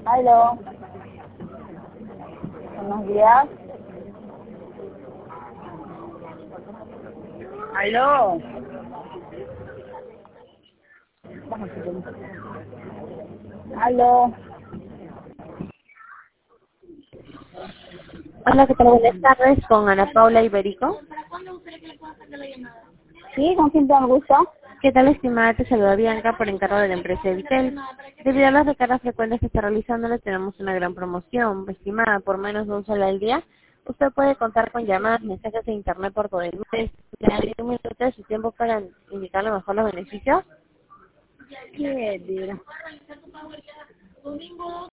Aló, buenos días. Aló. Aló. Hola, ¿qué tal? Buenas tardes, con Ana Paula Iberico. ¿Sí? ¿Con quién tengo el gusto? ¿Qué tal, estimada? Te saluda Bianca por encargo de la empresa Evitel. Debido a las recargas frecuentes que está realizando, le tenemos una gran promoción. Estimada, por menos de un sol al día, usted puede contar con llamadas, mensajes de internet por todo el mes. Le daré un minuto de su tiempo para indicarle mejor los beneficios. ¿Qué? Diga.